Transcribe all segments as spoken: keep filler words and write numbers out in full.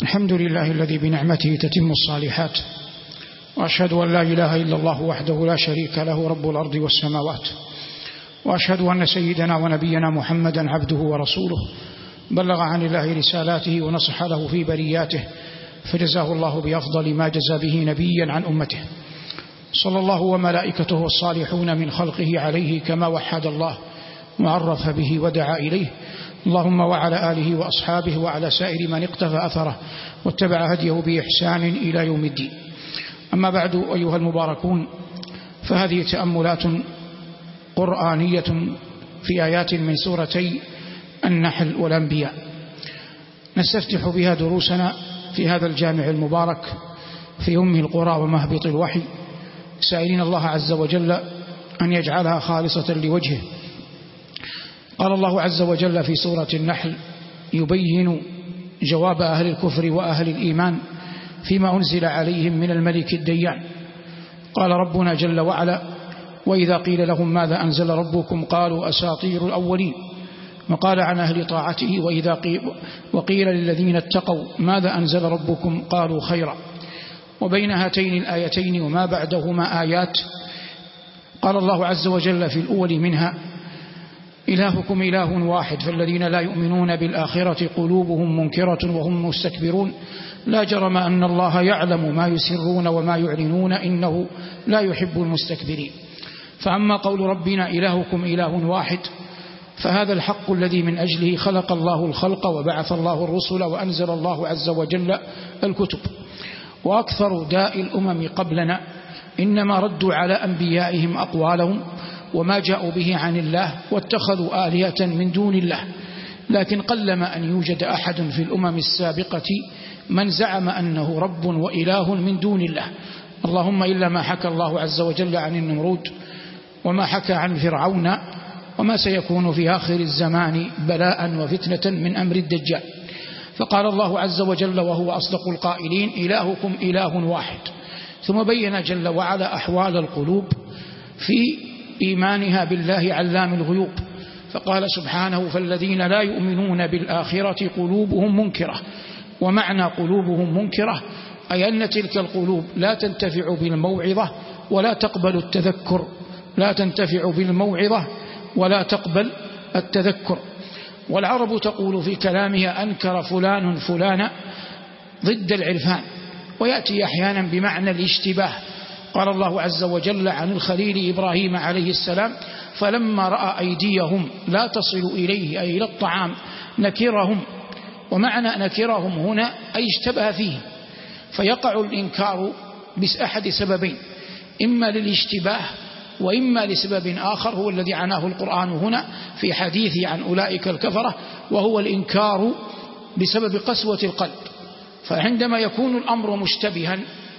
الحمد لله الذي بنعمته تتم الصالحات، وأشهد أن لا إله إلا الله وحده لا شريك له رب الأرض والسماوات، وأشهد أن سيدنا ونبينا محمدا عبده ورسوله بلغ عن الله رسالاته ونصح له في برياته، فجزاه الله بأفضل ما جزى به نبيا عن أمته، صلى الله وملائكته والصالحون من خلقه عليه كما وحد الله وعرف به ودعا إليه، اللهم وعلى آله وأصحابه وعلى سائر من اقتفى أثره واتبع هديه بإحسان إلى يوم الدين. أما بعد أيها المباركون، فهذه تأملات قرآنية في آيات من سورتي النحل والأنبياء، نستفتح بها دروسنا في هذا الجامع المبارك في أم القرى ومهبط الوحي، سائلين الله عز وجل أن يجعلها خالصة لوجهه. قال الله عز وجل في سورة النحل يبين جواب أهل الكفر وأهل الإيمان فيما أنزل عليهم من الملك الديان. قال ربنا جل وعلا: وإذا قيل لهم ماذا أنزل ربكم قالوا أساطير الأولين. وقال عن أهل طاعته: وإذا قيل وقيل للذين اتقوا ماذا أنزل ربكم قالوا خيرا. وبين هاتين الآيتين وما بعدهما آيات. قال الله عز وجل في الأول منها: إلهكم إله واحد فالذين لا يؤمنون بالآخرة قلوبهم منكرة وهم مستكبرون لا جرم أن الله يعلم ما يسرون وما يعلنون إنه لا يحب المستكبرين. فأما قول ربنا إلهكم إله واحد فهذا الحق الذي من أجله خلق الله الخلق وبعث الله الرسل وأنزل الله عز وجل الكتب. وأكثر داء الأمم قبلنا إنما ردوا على أنبيائهم أقوالهم وما جاءوا به عن الله واتخذوا آلهة من دون الله، لكن قلما أن يوجد أحد في الأمم السابقة من زعم أنه رب وإله من دون الله، اللهم إلا ما حكى الله عز وجل عن النمرود وما حكى عن فرعون وما سيكون في آخر الزمان بلاء وفتنة من أمر الدجال. فقال الله عز وجل وهو أصدق القائلين: إلهكم إله واحد. ثم بين جل وعلا أحوال القلوب في إيمانها بالله علام الغيوب، فقال سبحانه: فالذين لا يؤمنون بالآخرة قلوبهم منكرة. ومعنى قلوبهم منكرة أي أن تلك القلوب لا تنتفع بالموعظة ولا تقبل التذكر لا تنتفع بالموعظة ولا تقبل التذكر. والعرب تقول في كلامها: أنكر فلان فلانا ضد العرفان، ويأتي أحيانا بمعنى الاشتباه. قال الله عز وجل عن الخليل إبراهيم عليه السلام: فلما رأى أيديهم لا تصل إليه أي إلى الطعام نكرهم. ومعنى نكرهم هنا أي اشتبه فيه، فيقع الإنكار بأحد سببين: إما للاشتباه وإما لسبب آخر هو الذي عناه القرآن هنا في حديثه عن أولئك الكفرة، وهو الإنكار بسبب قسوة القلب. فعندما يكون الأمر مشتبها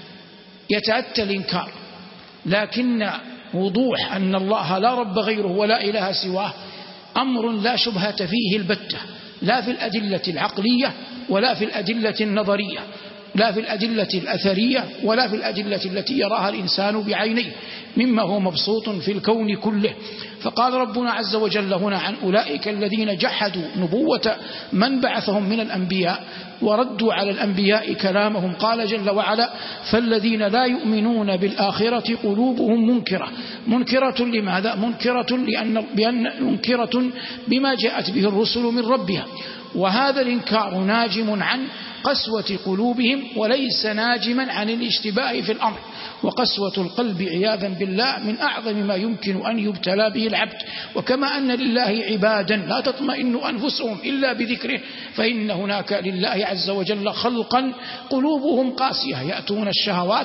يتأتى الإنكار، لكن وضوح أن الله لا رب غيره ولا إله سواه أمر لا شبهة فيه البتة، لا في الأدلة العقلية ولا في الأدلة النظرية، لا في الأدلة الأثرية ولا في الأدلة التي يراها الإنسان بعينيه مما هو مبسوط في الكون كله. فقال ربنا عز وجل هنا عن أولئك الذين جحدوا نبوة من بعثهم من الأنبياء وردوا على الأنبياء كلامهم، قال جل وعلا: فالذين لا يؤمنون بالآخرة قلوبهم منكرة. منكرة لماذا؟ منكرة لأن بأن منكرة بما جاءت به الرسل من ربها، وهذا الإنكار ناجم عن قسوة قلوبهم وليس ناجما عن الاشتباه في الأمر. وقسوة القلب عياذا بالله من أعظم ما يمكن أن يبتلى به العبد. وكما أن لله عبادا لا تطمئن أنفسهم إلا بذكره، فإن هناك لله عز وجل خلقا قلوبهم قاسية يأتون الشهوات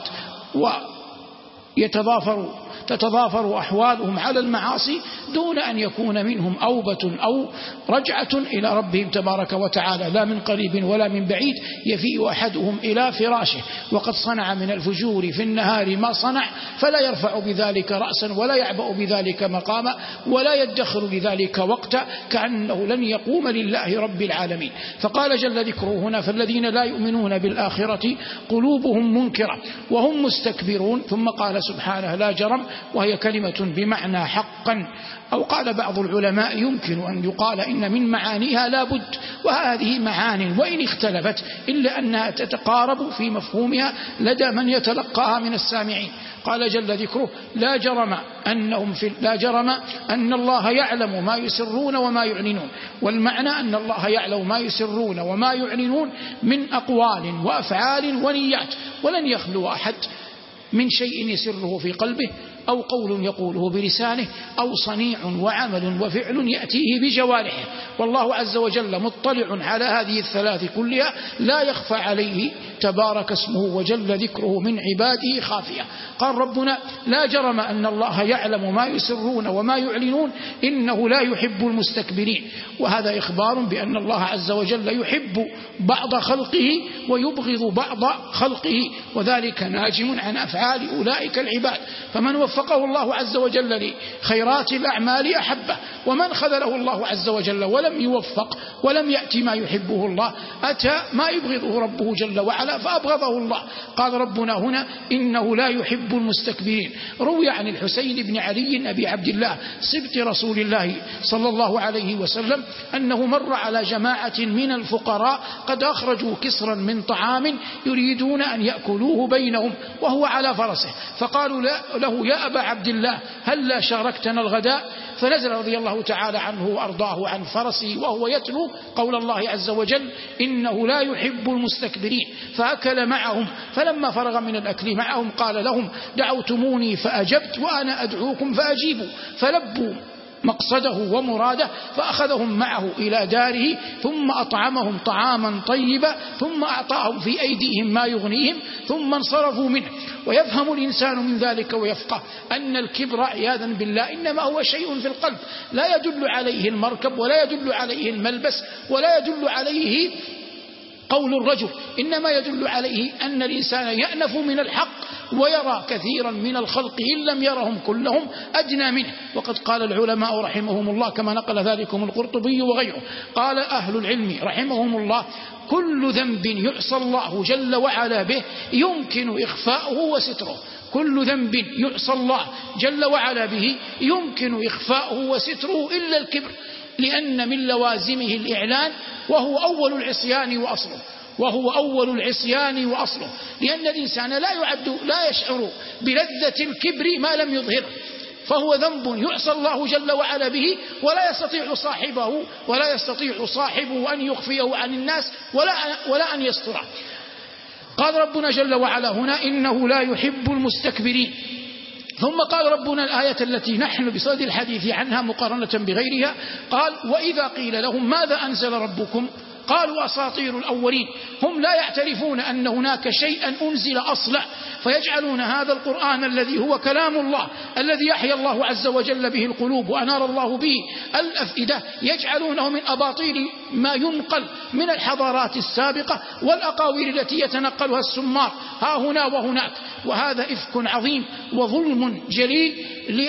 ويتضافر تتضافر أحوالهم على المعاصي دون أن يكون منهم أوبة أو رجعة إلى ربهم تبارك وتعالى، لا من قريب ولا من بعيد يفيء أحدهم إلى فراشه وقد صنع من الفجور في النهار ما صنع، فلا يرفع بذلك رأسا ولا يعبأ بذلك مقاما ولا يدخر لذلك وقتا، كأنه لن يقوم لله رب العالمين. فقال جل ذكره هنا: فالذين لا يؤمنون بالآخرة قلوبهم منكرة وهم مستكبرون. ثم قال سبحانه: لا جرم وهي كلمة بمعنى حقا، أو قال بعض العلماء يمكن أن يقال إن من معانيها لا بد، وهذه معان وإن اختلفت إلا أنها تتقارب في مفهومها لدى من يتلقاها من السامعين. قال جل ذكره: لا جرم أنهم في لا جرم أن الله يعلم ما يسرون وما يعلنون. والمعنى أن الله يعلم ما يسرون وما يعلنون من أقوال وأفعال ونيات، ولن يخلو أحد من شيء يسره في قلبه، أو قول يقوله بلسانه، أو صنيع وعمل وفعل يأتيه بجوارحه. والله عز وجل مطلع على هذه الثلاث كلها، لا يخفى عليه تبارك اسمه وجل ذكره من عباده خافية. قال ربنا: لا جرم أن الله يعلم ما يسرون وما يعلنون إنه لا يحب المستكبرين. وهذا إخبار بأن الله عز وجل يحب بعض خلقه ويبغض بعض خلقه، وذلك ناجم عن أفعال أولئك العباد. فمن وفقه الله عز وجل لخيرات الأعمال أحبه، ومن خذله الله عز وجل ولم يوفق ولم يأتي ما يحبه الله أتى ما يبغضه ربه جل وعلا فأبغضه الله. قال ربنا هنا: إنه لا يحب المستكبرين. روي عن الحسين بن علي أبي عبد الله سبط رسول الله صلى الله عليه وسلم أنه مر على جماعة من الفقراء قد أخرجوا كسرا من طعام يريدون أن يأكلوه بينهم وهو على فرسه، فقالوا له: يا أبا عبد الله هل لا شاركتنا الغداء؟ فنزل رضي الله تعالى عنه وأرضاه عن فرسه وهو يتلو قول الله عز وجل: إنه لا يحب المستكبرين، فأكل معهم. فلما فرغ من الأكل معهم قال لهم: دعوتموني فأجبت وأنا أدعوكم فأجيبوا. فلبوا مقصده ومراده، فأخذهم معه إلى داره، ثم أطعمهم طعاما طيبا، ثم أعطاهم في أيديهم ما يغنيهم، ثم انصرفوا منه. ويفهم الإنسان من ذلك ويفقه أن الكبر عياذا بالله إنما هو شيء في القلب، لا يدل عليه المركب ولا يدل عليه الملبس ولا يدل عليه قول الرجل، إنما يدل عليه أن الإنسان يأنف من الحق ويرى كثيرا من الخلق إن لم يرهم كلهم أدنى منه. وقد قال العلماء رحمهم الله كما نقل ذلكم القرطبي وغيره، قال أهل العلم رحمهم الله: كل ذنب يعصى الله جل وعلا به يمكن إخفاؤه وستره. كل ذنب يعصى الله جل وعلا به يمكن إخفاؤه وستره إلا الكبر، لأن من لوازمه الإعلان، وهو أول العصيان وأصله وهو أول العصيان وأصله لأن الإنسان لا يعد لا يشعر بلذة الكبر ما لم يظهر، فهو ذنب يعصى الله جل وعلا به ولا يستطيع صاحبه ولا يستطيع صاحبه أن يخفيه عن الناس ولا ولا أن يستره. قال ربنا جل وعلا هنا: إنه لا يحب المستكبرين. ثم قال ربنا الآية التي نحن بصدد الحديث عنها مقارنة بغيرها، قال: وإذا قيل لهم ماذا أنزل ربكم قالوا أساطير الأولين. هم لا يعترفون أن هناك شيئا أنزل أصلا، فيجعلون هذا القرآن الذي هو كلام الله الذي يحيى الله عز وجل به القلوب وأنار الله به الأفئدة، يجعلونه من أباطيل ما ينقل من الحضارات السابقة والأقاويل التي يتنقلها السمار ها هنا وهناك. وهذا إفك عظيم وظلم جليل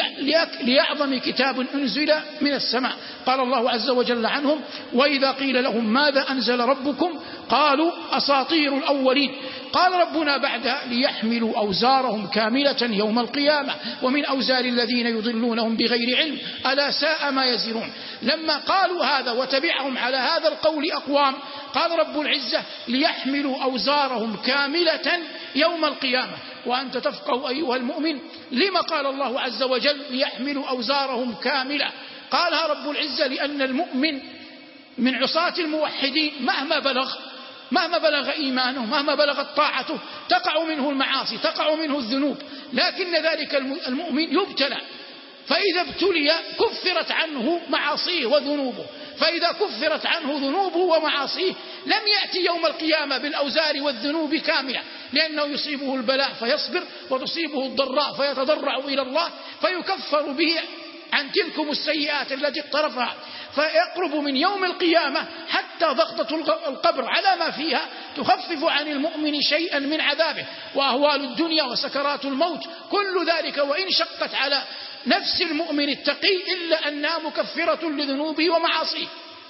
ليعظم كتاب أنزل من السماء. قال الله عز وجل عنهم: وإذا قيل لهم ماذا أنزل ربكم قالوا أساطير الأولين. قال ربنا بعدها: ليحملوا أوزارهم كاملة يوم القيامة ومن أوزار الذين يضلونهم بغير علم ألا ساء ما يزرون. لما قالوا هذا وتبعهم على هذا القول أقوام، قال رب العزة: ليحملوا أوزارهم كاملة يوم القيامة. وأنت تفقه أيها المؤمن لما قال الله عز وجل ليحملوا أوزارهم كاملة؟ قالها رب العزة لأن المؤمن من عصاة الموحدين مهما بلغ مهما بلغ إيمانه مهما بلغت طاعته تقع منه المعاصي تقع منه الذنوب، لكن ذلك المؤمن يبتلى، فإذا ابتلي كفرت عنه معاصيه وذنوبه، فإذا كفرت عنه ذنوبه ومعاصيه لم يأتي يوم القيامة بالأوزار والذنوب كاملة، لأنه يصيبه البلاء فيصبر وتصيبه الضراء فيتضرع إلى الله فيكفر به عن تلكم السيئات التي اقترفها، فيقرب من يوم القيامة حتى ضغطة القبر على ما فيها تخفف عن المؤمن شيئا من عذابه، وأهوال الدنيا وسكرات الموت كل ذلك وإن شقت على نفس المؤمن التقي إلا أنها مكفرة لذنوبه ومعاصيه.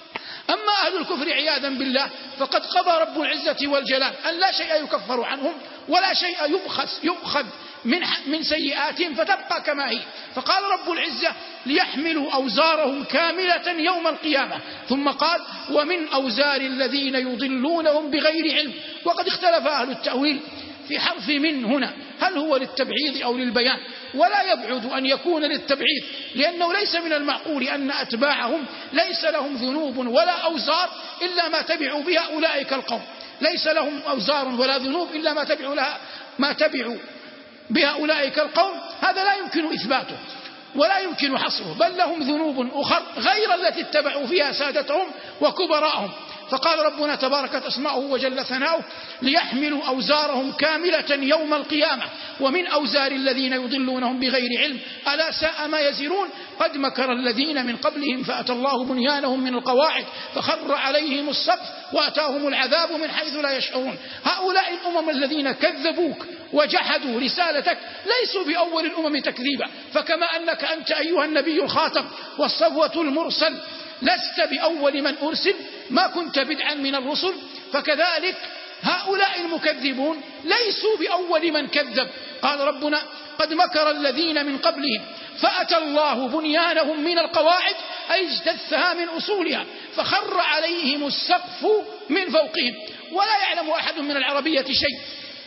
أما أهل الكفر عياذا بالله فقد قضى رب العزة والجلال أن لا شيء يكفر عنهم ولا شيء يبخس يؤخذ من من سيئاتهم فتبقى كما هي. فقال رب العزة ليحملوا أوزارهم كاملة يوم القيامة، ثم قال ومن أوزار الذين يضلونهم بغير علم. وقد اختلف أهل التأويل في حرف من هنا هل هو للتبعيض أو للبيان، ولا يبعد أن يكون للتبعيض، لأنه ليس من المعقول أن أتباعهم ليس لهم ذنوب ولا أوزار إلا ما تبعوا بها أولئك القوم، ليس لهم أوزار ولا ذنوب إلا ما تبعوا لها ما تبعوا بها أولئك القوم. هذا لا يمكن إثباته ولا يمكن حصره، بل لهم ذنوب أخر غير التي اتبعوا فيها سادتهم وكبراءهم. فقال ربنا تبارك اسماؤه وجل ثناؤه ليحملوا أوزارهم كاملة يوم القيامة ومن أوزار الذين يضلونهم بغير علم ألا ساء ما يزرون قد مكر الذين من قبلهم فأتى الله بنيانهم من القواعد فخر عليهم السقف وأتاهم العذاب من حيث لا يشعرون. هؤلاء الأمم الذين كذبوك وجحدوا رسالتك ليسوا بأول الأمم تكذيبا، فكما أنك أنت أيها النبي الخاتم والصفوة المرسل لست بأول من أرسل ما كنت بدعا من الرسل، فكذلك هؤلاء المكذبون ليسوا بأول من كذب. قال ربنا قد مكر الذين من قبلهم فأتى الله بنيانهم من القواعد أي اجتثها من أصولها فخر عليهم السقف من فوقهم. ولا يعلم أحد من العربية شيء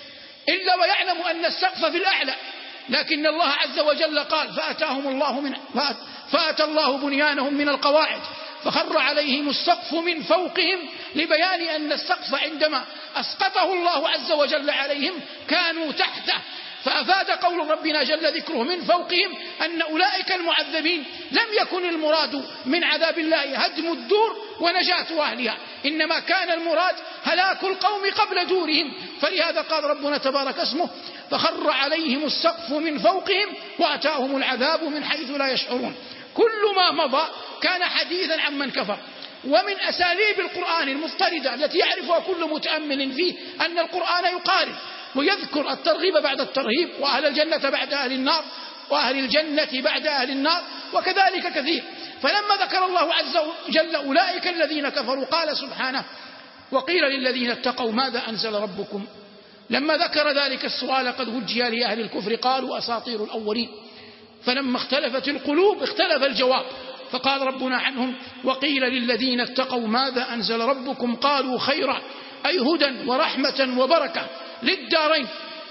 إلا ويعلم أن السقف في الأعلى، لكن الله عز وجل قال فأتاهم الله من فأتى الله بنيانهم من القواعد فخر عليهم السقف من فوقهم، لبيان أن السقف عندما أسقطه الله عز وجل عليهم كانوا تحته. فأفاد قول ربنا جل ذكره من فوقهم أن أولئك المعذبين لم يكن المراد من عذاب الله هدم الدور ونجاة أهلها، إنما كان المراد هلاك القوم قبل دورهم. فلهذا قال ربنا تبارك اسمه فخر عليهم السقف من فوقهم وأتاهم العذاب من حيث لا يشعرون. كل ما مضى كان حديثا عمن كفر. ومن أساليب القرآن المفترضة التي يعرفها كل متأمل فيه أن القرآن يقارب ويذكر الترغيب بعد الترهيب، وأهل الجنة بعد أهل النار، وأهل الجنة بعد أهل النار، وكذلك كثير. فلما ذكر الله عز وجل أولئك الذين كفروا قال سبحانه وقيل للذين اتقوا ماذا أنزل ربكم. لما ذكر ذلك السؤال قد وجه لأهل الكفر قالوا أساطير الأولين، فلما اختلفت القلوب اختلف الجواب، فقال ربنا عنهم وقيل للذين اتقوا ماذا أنزل ربكم قالوا خيرا أي هدى ورحمة وبركة للدارين.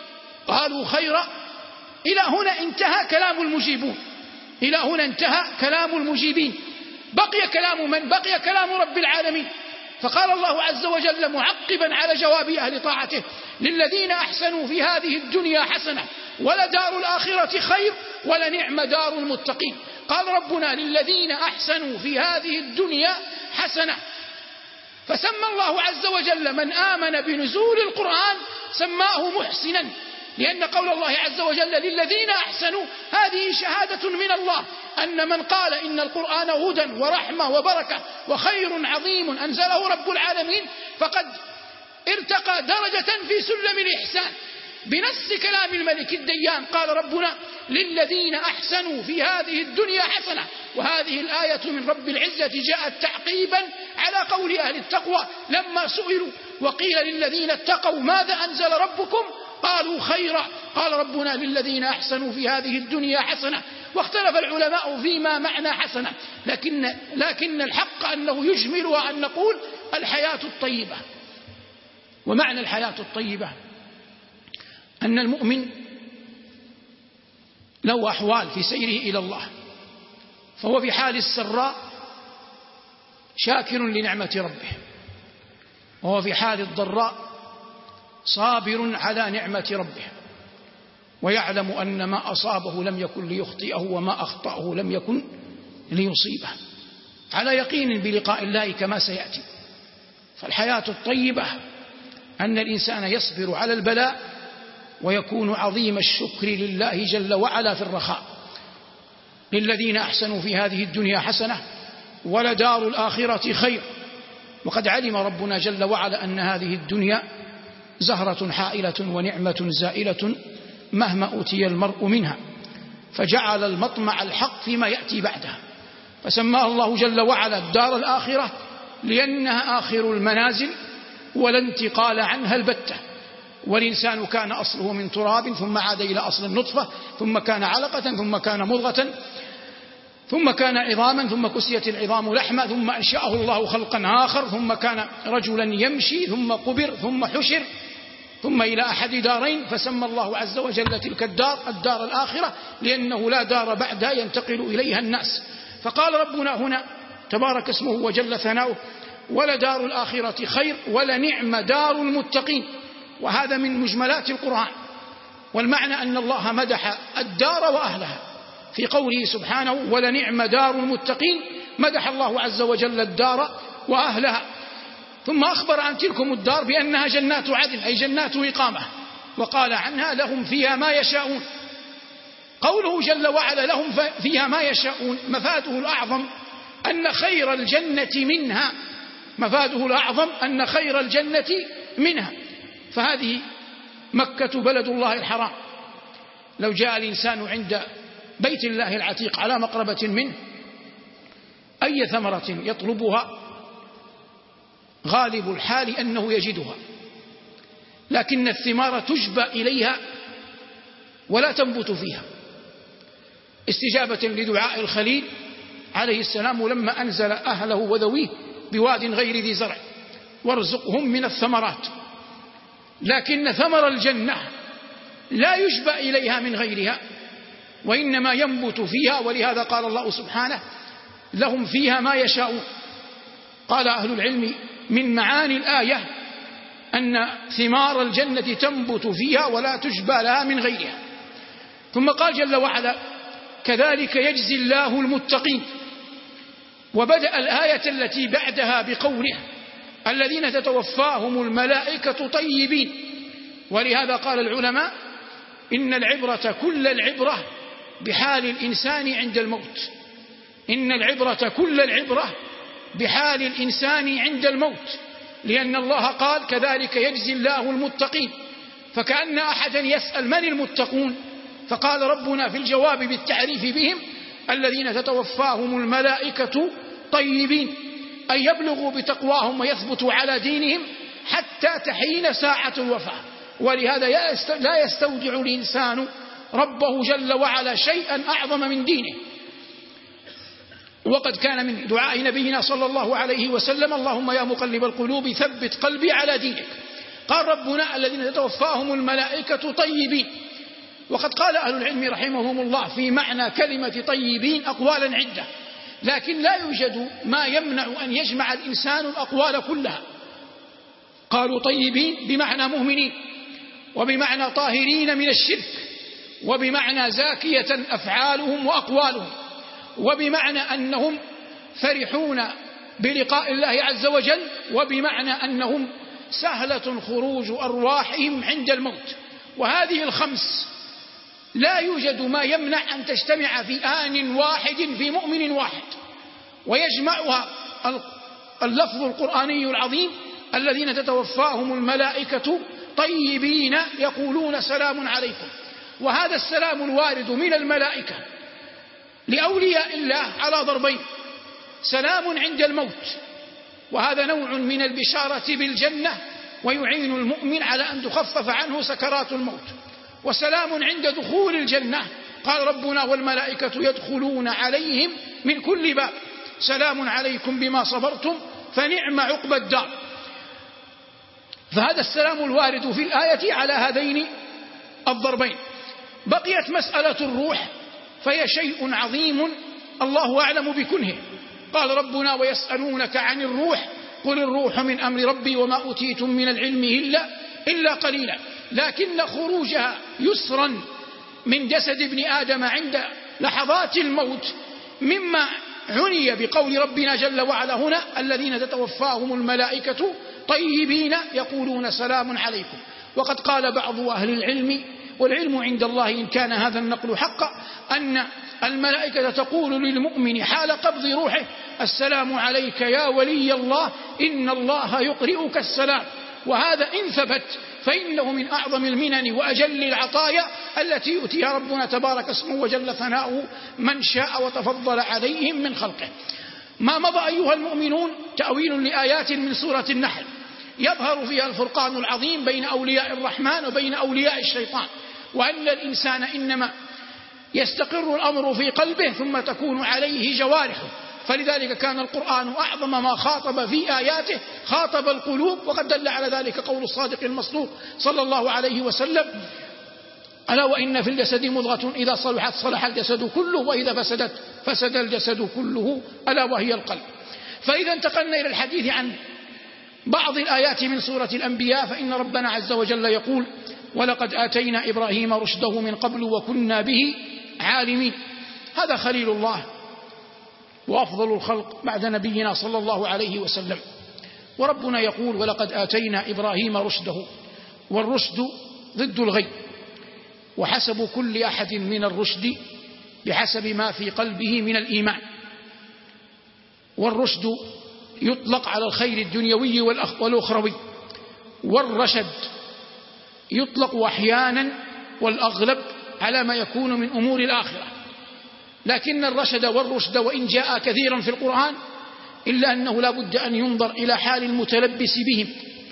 قالوا خيرا. إلى هنا انتهى كلام المجيبون، إلى هنا انتهى كلام المجيبين. بقي كلام من؟ بقي كلام رب العالمين. فقال الله عز وجل معقبا على جواب أهل طاعته للذين أحسنوا في هذه الدنيا حسنة ولدار الآخرة خير ولنعم دار المتقين. قال ربنا للذين أحسنوا في هذه الدنيا حسنة، فسمى الله عز وجل من آمن بنزول القرآن سماه محسنا، لأن قول الله عز وجل للذين أحسنوا هذه شهادة من الله أن من قال إن القرآن هدى ورحمة وبركة وخير عظيم أنزله رب العالمين فقد ارتقى درجة في سلم الإحسان بنص كلام الملك الديان. قال ربنا للذين أحسنوا في هذه الدنيا حسنة، وهذه الآية من رب العزة جاءت تعقيبا على قول أهل التقوى لما سئلوا وقيل للذين اتقوا ماذا أنزل ربكم قالوا خيرا. قال ربنا للذين أحسنوا في هذه الدنيا حسنة. واختلف العلماء فيما معنى حسنة، لكن, لكن الحق أنه يجملها أن نقول الحياة الطيبة. ومعنى الحياة الطيبة أن المؤمن له أحوال في سيره إلى الله، فهو في حال السراء شاكر لنعمة ربه، وهو في حال الضراء صابر على نعمة ربه، ويعلم أن ما أصابه لم يكن ليخطئه وما أخطأه لم يكن ليصيبه، على يقين بلقاء الله كما سيأتي. فالحياة الطيبة أن الإنسان يصبر على البلاء ويكون عظيم الشكر لله جل وعلا في الرخاء. للذين أحسنوا في هذه الدنيا حسنة ولدار الآخرة خير. وقد علم ربنا جل وعلا أن هذه الدنيا زهرة حائلة ونعمة زائلة مهما أوتي المرء منها، فجعل المطمع الحق فيما يأتي بعدها، فسماه الله جل وعلا الدار الآخرة لأنها آخر المنازل ولا انتقال عنها البتة. والإنسان كان أصله من تراب ثم عاد إلى أصل النطفة ثم كان علقة ثم كان مضغة ثم كان عظاما ثم كسيت العظام لحما ثم أنشأه الله خلقا آخر ثم كان رجلا يمشي ثم قبر ثم حشر ثم إلى أحد دارين، فسمى الله عز وجل تلك الدار الدار الآخرة لأنه لا دار بعدها ينتقل إليها الناس. فقال ربنا هنا تبارك اسمه وجل ثناؤه: ولدار الآخرة خير ولنعم دار المتقين. وهذا من مجملات القرآن، والمعنى أن الله مدح الدار وأهلها في قوله سبحانه: ولنعم دار المتقين. مدح الله عز وجل الدار وأهلها، ثم أخبر عن تلكم الدار بأنها جنات عدن أي جنات إقامة، وقال عنها: لهم فيها ما يشاءون. قوله جل وعلا لهم فيها ما يشاءون مفاده الأعظم أن خير الجنة منها، مفاده الأعظم أن خير الجنة منها. فهذه مكة بلد الله الحرام، لو جاء الإنسان عند بيت الله العتيق على مقربة منه أي ثمرة يطلبها غالب الحال أنه يجدها، لكن الثمار تجبى إليها ولا تنبت فيها، استجابة لدعاء الخليل عليه السلام لما أنزل أهله وذويه بواد غير ذي زرع وارزقهم من الثمرات. لكن ثمر الجنة لا يجبى إليها من غيرها وإنما ينبت فيها، ولهذا قال الله سبحانه: لهم فيها ما يشاءون. قال أهل العلم من معاني الآية أن ثمار الجنة تنبت فيها ولا تجبى لها من غيرها. ثم قال جل وعلا: كذلك يجزي الله المتقين. وبدأ الآية التي بعدها بقوله: الذين تتوفاهم الملائكة طيبين. ولهذا قال العلماء: إن العبرة كل العبرة بحال الإنسان عند الموت، إن العبرة كل العبرة بحال الإنسان عند الموت، لأن الله قال: كذلك يجزي الله المتقين. فكأن أحدا يسأل: من المتقون؟ فقال ربنا في الجواب بالتعريف بهم: الذين تتوفاهم الملائكة طيبين، أن يبلغوا بتقواهم ويثبتوا على دينهم حتى تحين ساعة الوفاة. ولهذا لا يستودع الإنسان ربه جل وعلا شيئا أعظم من دينه. وقد كان من دعاء نبينا صلى الله عليه وسلم: اللهم يا مقلب القلوب ثبت قلبي على دينك. قال ربنا: الذين تتوفاهم الملائكة طيبين. وقد قال أهل العلم رحمهم الله في معنى كلمة طيبين أقوالا عدة، لكن لا يوجد ما يمنع أن يجمع الإنسان الأقوال كلها. قالوا طيبين بمعنى مؤمنين، وبمعنى طاهرين من الشرك، وبمعنى زاكية أفعالهم وأقوالهم، وبمعنى أنهم فرحون بلقاء الله عز وجل، وبمعنى أنهم سهلة خروج أرواحهم عند الموت. وهذه الخمس لا يوجد ما يمنع أن تجتمع في آن واحد في مؤمن واحد، ويجمعها اللفظ القرآني العظيم: الذين تتوفاهم الملائكة طيبين يقولون سلام عليكم. وهذا السلام الوارد من الملائكة لأولياء الله على ضربين: سلام عند الموت، وهذا نوع من البشارة بالجنة ويعين المؤمن على أن تخفف عنه سكرات الموت، وسلام عند دخول الجنة. قال ربنا: والملائكة يدخلون عليهم من كل باب سلام عليكم بما صبرتم فنعم عقبى الدار. فهذا السلام الوارد في الآية على هذين الضربين. بقيت مسألة الروح، فهي شيء عظيم الله أعلم بكنه. قال ربنا: ويسألونك عن الروح قل الروح من أمر ربي وما أوتيتم من العلم إلا, إلا قليلا. لكن خروجها يسرا من جسد ابن آدم عند لحظات الموت مما عني بقول ربنا جل وعلا هنا: الذين تتوفاهم الملائكة طيبين يقولون سلام عليكم. وقد قال بعض أهل العلم، والعلم عند الله إن كان هذا النقل حقا، أن الملائكة تقول للمؤمن حال قبض روحه: السلام عليك يا ولي الله إن الله يقرئك السلام. وهذا إن ثبت فإنه من أعظم المنن وأجل العطايا التي يؤتيها ربنا تبارك اسمه وجل ثناؤه من شاء وتفضل عليهم من خلقه. ما مضى أيها المؤمنون تأويل لآيات من سورة النحل يظهر فيها الفرقان العظيم بين أولياء الرحمن وبين أولياء الشيطان، وأن الإنسان إنما يستقر الأمر في قلبه ثم تكون عليه جوارحه. فلذلك كان القرآن أعظم ما خاطب في آياته خاطب القلوب، وقد دل على ذلك قول الصادق المصدوق صلى الله عليه وسلم: ألا وإن في الجسد مضغة إذا صلحت صلح الجسد كله وإذا فسدت فسد الجسد كله ألا وهي القلب. فإذا انتقلنا إلى الحديث عن بعض الآيات من سورة الأنبياء، فإن ربنا عز وجل يقول: ولقد آتينا إبراهيم رشده من قبل وكنا به عالمين. هذا خليل الله وأفضل الخلق بعد نبينا صلى الله عليه وسلم، وربنا يقول: ولقد آتينا إبراهيم رشده. والرشد ضد الغي، وحسب كل أحد من الرشد بحسب ما في قلبه من الإيمان. والرشد يطلق على الخير الدنيوي والأخروي، والرشد يطلق أحيانا والأغلب على ما يكون من أمور الآخرة. لكن الرشد والرشد وإن جاء كثيرا في القرآن إلا أنه لا بد أن ينظر إلى حال المتلبس بهم،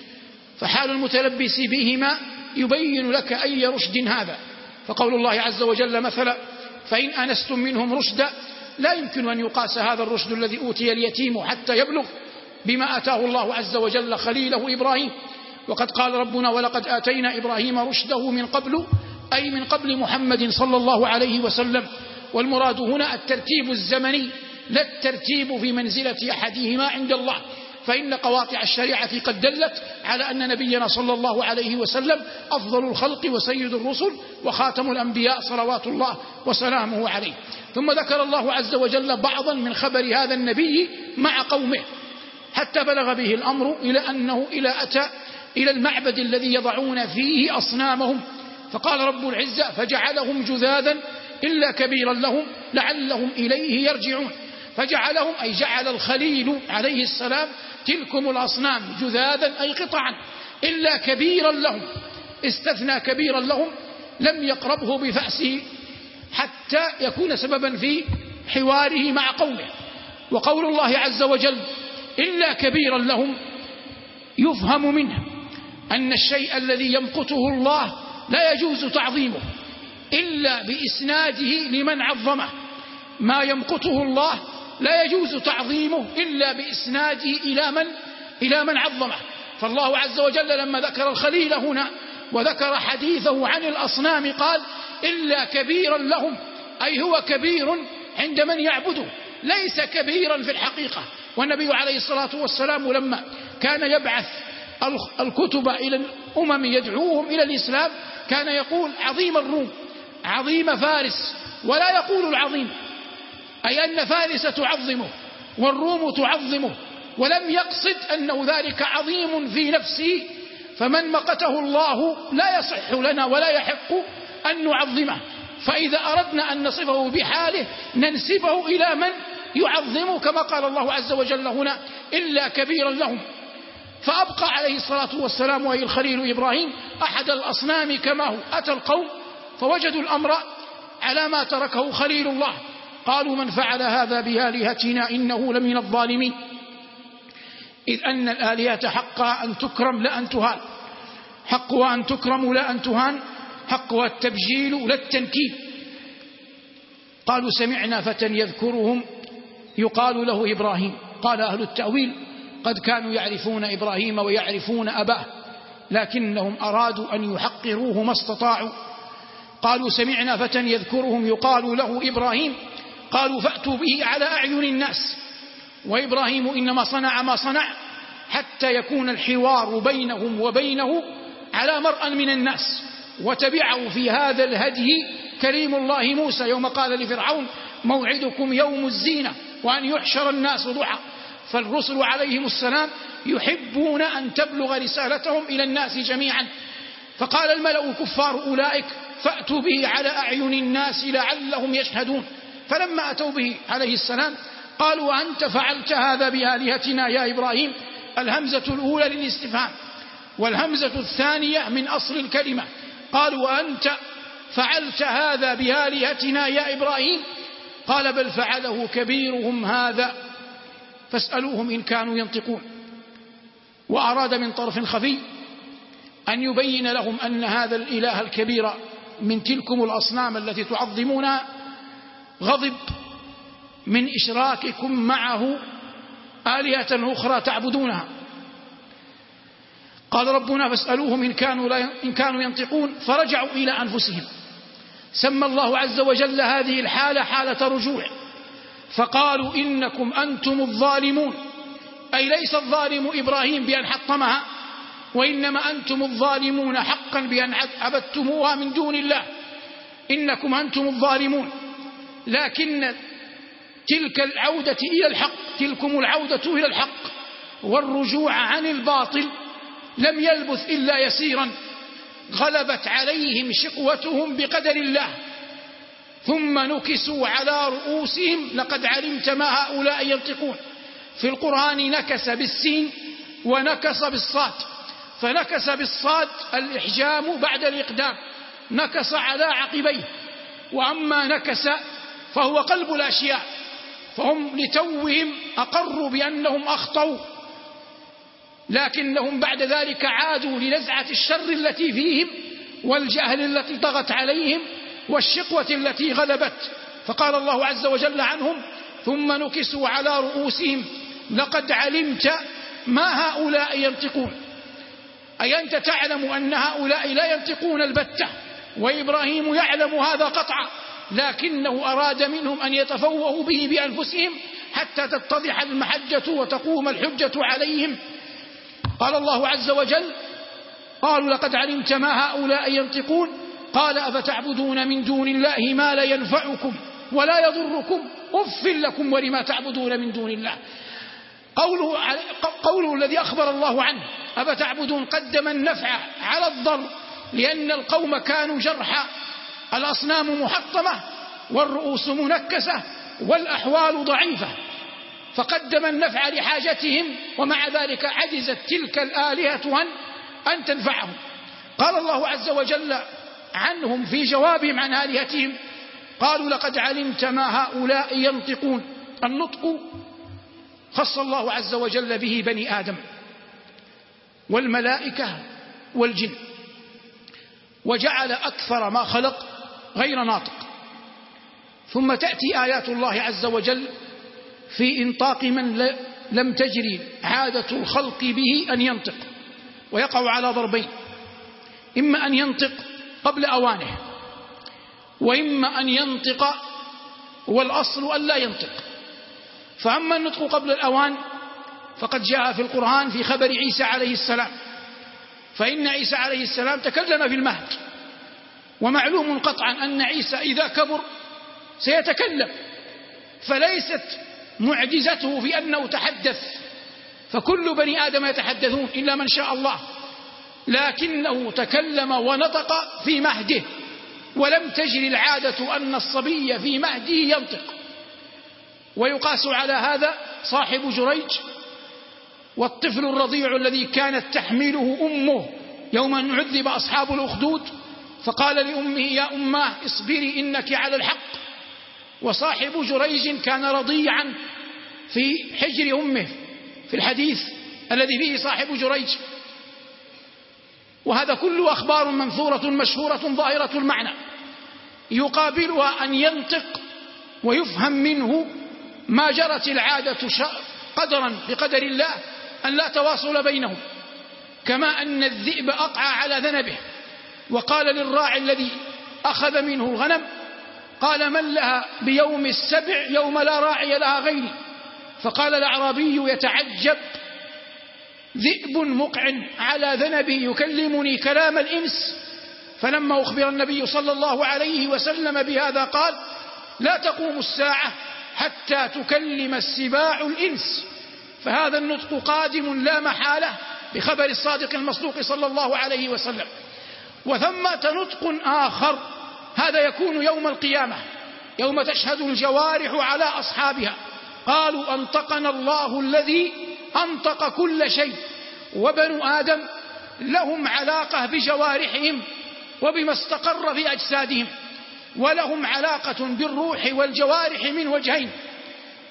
فحال المتلبس بهما يبين لك أي رشد هذا. فقول الله عز وجل مثلا: فإن أنستم منهم رشدا، لا يمكن أن يقاس هذا الرشد الذي أوتي اليتيم حتى يبلغ بما أتاه الله عز وجل خليله إبراهيم. وقد قال ربنا: ولقد آتينا إبراهيم رشده من قبل، أي من قبل محمد صلى الله عليه وسلم. والمراد هنا الترتيب الزمني لا الترتيب في منزلة أحدهما عند الله، فإن قواطع الشريعة قد دلت على أن نبينا صلى الله عليه وسلم أفضل الخلق وسيد الرسل وخاتم الأنبياء صلوات الله وسلامه عليه. ثم ذكر الله عز وجل بعضا من خبر هذا النبي مع قومه، حتى بلغ به الأمر إلى أنه إلى أتى إلى المعبد الذي يضعون فيه أصنامهم، فقال رب العزة: فجعلهم جذاذا إلا كبيرا لهم لعلهم إليه يرجعون. فجعلهم أي جعل الخليل عليه السلام تلكم الأصنام جذاذا أي قطعا إلا كبيرا لهم، استثنى كبيرا لهم لم يقربه بفأسه حتى يكون سببا في حواره مع قومه. وقول الله عز وجل: إلا كبيرا لهم، يفهم منه أن الشيء الذي يمقته الله لا يجوز تعظيمه إلا بإسناده لمن عظمه. ما يمقته الله لا يجوز تعظيمه إلا بإسناده إلى من إلى من عظمه. فالله عز وجل لما ذكر الخليل هنا وذكر حديثه عن الأصنام قال: إلا كبيرا لهم، أي هو كبير عند من يعبده، ليس كبيرا في الحقيقة. والنبي عليه الصلاة والسلام لما كان يبعث الكتب إلى الأمم يدعوهم إلى الإسلام كان يقول: عظيم الروم، عظيم فارس، ولا يقول العظيم، أي أن فارس تعظمه والروم تعظمه، ولم يقصد أنه ذلك عظيم في نفسه. فمن مقته الله لا يصح لنا ولا يحق أن نعظمه، فإذا أردنا أن نصفه بحاله ننسبه إلى من يعظمه، كما قال الله عز وجل هنا: إلا كبيرا لهم. فأبقى عليه الصلاة والسلام وهي الخليل إبراهيم أحد الأصنام كما هو. أتى القوم فوجدوا الأمر على ما تركه خليل الله، قالوا: من فعل هذا بآلهتنا إنه لمن الظالمين. إذ أن الآلهة حقها أن تكرم لا أن تهان، حقها أن تكرم لا أن تهان، حقها التبجيل لا التنكيل. قالوا: سمعنا فتى يذكرهم يقال له إبراهيم. قال أهل التأويل: قد كانوا يعرفون إبراهيم ويعرفون أباه، لكنهم أرادوا أن يحقروه ما استطاعوا. قالوا: سمعنا فتى يذكرهم يقال له إبراهيم. قالوا: فأتوا به على أعين الناس. وإبراهيم إنما صنع ما صنع حتى يكون الحوار بينهم وبينه على مرأى من الناس. وتبعه في هذا الهدي كريم الله موسى يوم قال لفرعون: موعدكم يوم الزينة وأن يحشر الناس ضحى. فالرسل عليهم السلام يحبون أن تبلغ رسالتهم إلى الناس جميعا. فقال الملأ كفار أولئك: فأتوا به على أعين الناس لعلهم يشهدون. فلما أتوا به عليه السلام قالوا: أنت فعلت هذا بآلهتنا يا إبراهيم؟ الهمزة الأولى للاستفهام، والهمزة الثانية من أصل الكلمة. قالوا: أنت فعلت هذا بآلهتنا يا إبراهيم؟ قال: بل فعله كبيرهم هذا فاسألوهم إن كانوا ينطقون. وأراد من طرف خفي أن يبين لهم أن هذا الإله الكبير من تلكم الأصنام التي تعظمونها غضب من إشراككم معه آلهة أخرى تعبدونها. قال ربنا فاسألوهم إن كانوا, لا إن كانوا ينطقون، فرجعوا إلى أنفسهم. سمى الله عز وجل هذه الحالة حالة رجوع، فقالوا إنكم أنتم الظالمون، أي ليس الظالم إبراهيم بأن حطمها، وإنما أنتم الظالمون حقا بأن عبدتموها من دون الله، إنكم أنتم الظالمون. لكن تلك العودة إلى الحق، تلكم العودة إلى الحق والرجوع عن الباطل لم يلبث إلا يسيرا، غلبت عليهم شقوتهم بقدر الله، ثم نكسوا على رؤوسهم لقد علمت ما هؤلاء ينطقون. في القرآن نكس بالسين ونكس بالصاد، فنكس بالصاد الإحجام بعد الإقدام، نكس على عقبيه. وأما نكس فهو قلب الأشياء، فهم لتوهم أقروا بأنهم أخطأوا، لكنهم بعد ذلك عادوا لنزعة الشر التي فيهم والجهل التي طغت عليهم والشقوة التي غلبت. فقال الله عز وجل عنهم ثم نكسوا على رؤوسهم لقد علمت ما هؤلاء ينطقون، أي أنت تعلم أن هؤلاء لا ينطقون البتة، وإبراهيم يعلم هذا قطعا، لكنه أراد منهم أن يتفوهوا به بأنفسهم حتى تتضح المحجة وتقوم الحجة عليهم. قال الله عز وجل قالوا لقد علمت ما هؤلاء ينطقون، قال أفتعبدون من دون الله ما لا ينفعكم ولا يضركم أف لكم ولما تعبدون من دون الله. قوله, قوله الذي أخبر الله عنه أفتعبدون قدم النفع على الضر، لأن القوم كانوا جرحى، الأصنام محطمة والرؤوس منكسة والأحوال ضعيفة، فقدم النفع لحاجتهم، ومع ذلك عجزت تلك الآلهة أن تنفعهم. قال الله عز وجل عنهم في جوابهم عن آلهتهم قالوا لقد علمت ما هؤلاء ينطقون. النطق خص الله عز وجل به بني آدم والملائكة والجن، وجعل أكثر ما خلق غير ناطق. ثم تأتي آيات الله عز وجل في إنطاق من لم تجري عادة الخلق به أن ينطق، ويقع على ضربين: إما أن ينطق قبل أوانه، وإما أن ينطق والأصل أن لا ينطق. فأما النطق قبل الأوان فقد جاء في القرآن في خبر عيسى عليه السلام، فإن عيسى عليه السلام تكلم في المهد، ومعلوم قطعا أن عيسى إذا كبر سيتكلم، فليست معجزته في أنه تحدث، فكل بني آدم يتحدثون إلا من شاء الله، لكنه تكلم ونطق في مهده، ولم تجري العادة أن الصبي في مهده ينطق. ويقاس على هذا صاحب جريج والطفل الرضيع الذي كانت تحمله أمه يوم أن عذب أصحاب الأخدود، فقال لأمه يا أماه اصبري إنك على الحق. وصاحب جريج كان رضيعا في حجر أمه في الحديث الذي فيه صاحب جريج. وهذا كله أخبار منثورة مشهورة ظاهرة المعنى، يقابلها أن ينطق ويفهم منه ما جرت العادة قدرا بقدر الله أن لا تواصل بينهم، كما أن الذئب أقع على ذنبه وقال للراعي الذي أخذ منه الغنم قال من لها بيوم السبع يوم لا راعي لها غيري؟ فقال الأعرابي يتعجب ذئب مقع على ذنبي يكلمني كلام الإنس. فلما أخبر النبي صلى الله عليه وسلم بهذا قال لا تقوم الساعة حتى تكلم السباع الإنس. فهذا النطق قادم لا محالة بخبر الصادق المصدوق صلى الله عليه وسلم. وثمة نطق آخر هذا يكون يوم القيامة، يوم تشهد الجوارح على أصحابها قالوا أنطقنا الله الذي أنطق كل شيء. وبنو آدم لهم علاقة بجوارحهم وبما استقر في أجسادهم، ولهم علاقة بالروح والجوارح من وجهين: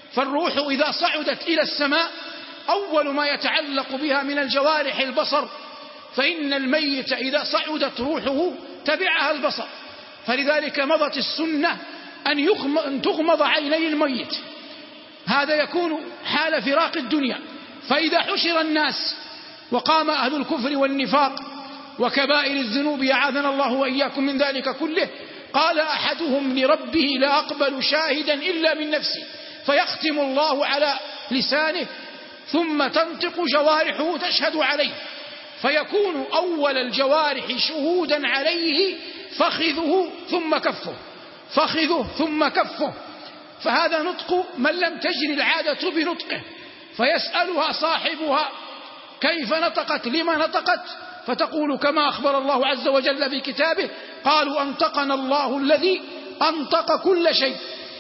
فالروح إذا صعدت إلى السماء أول ما يتعلق بها من الجوارح البصر، فإن الميت إذا صعدت روحه تبعها البصر، فلذلك مضت السنة أن تغمض عيني الميت، هذا يكون حال فراق الدنيا. فإذا حشر الناس وقام أهل الكفر والنفاق وكبائر الذنوب أعاذنا الله وإياكم من ذلك كله، قال أحدهم لربه لا أقبل شاهدا إلا من نفسي، فيختم الله على لسانه ثم تنطق جوارحه تشهد عليه، فيكون أول الجوارح شهودا عليه فخذه ثم كفه، فخذه ثم كفه. فهذا نطق من لم تجري العادة بنطقه، فيسألها صاحبها كيف نطقت لما نطقت، فتقول كما أخبر الله عز وجل في كتابه قالوا أنطقنا الله الذي أنطق كل شيء.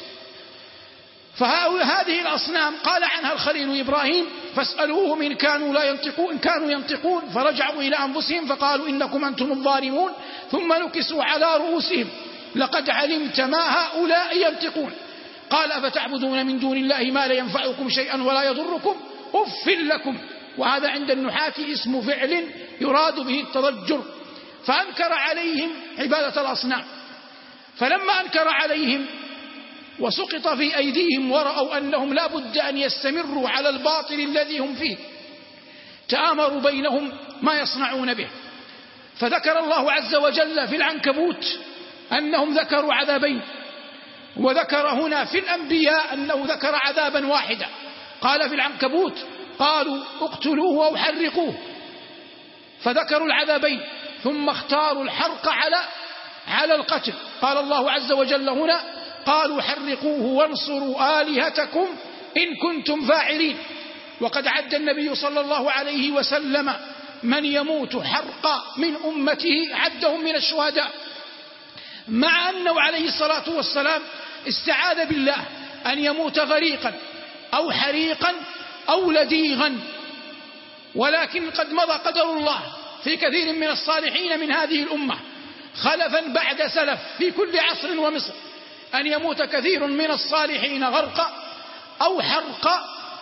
فهذه الأصنام قال عنها الخليل إبراهيم فاسألوهم إن كانوا لا ينطقون إن كانوا ينطقون، فرجعوا إلى أنفسهم فقالوا إنكم أنتم الظالمون، ثم نكسوا على رؤوسهم لقد علمت ما هؤلاء ينطقون. قال أفتعبدون من دون الله ما لا ينفعكم شيئا ولا يضركم أف لكم. وهذا عند النحاة اسم فعل يراد به التضجر. فأنكر عليهم عبادة الأصنام، فلما أنكر عليهم وسقط في أيديهم ورأوا أنهم لا بد أن يستمروا على الباطل الذي هم فيه، تآمروا بينهم ما يصنعون به. فذكر الله عز وجل في العنكبوت أنهم ذكروا عذابين، وذكر هنا في الأنبياء أنه ذكر عذابا واحدا. قال في العنكبوت قالوا اقتلوه أو حرقوه، فذكروا العذابين ثم اختاروا الحرق على على القتل. قال الله عز وجل هنا قالوا حرقوه وانصروا آلهتكم إن كنتم فاعلين. وقد عد النبي صلى الله عليه وسلم من يموت حرقا من أمته عدهم من الشهداء، مع أنه عليه الصلاة والسلام استعاذ بالله أن يموت غريقا أو حريقا أو لديغا، ولكن قد مضى قدر الله في كثير من الصالحين من هذه الأمة خلفا بعد سلف في كل عصر ومصر أن يموت كثير من الصالحين غرقا أو حرقا،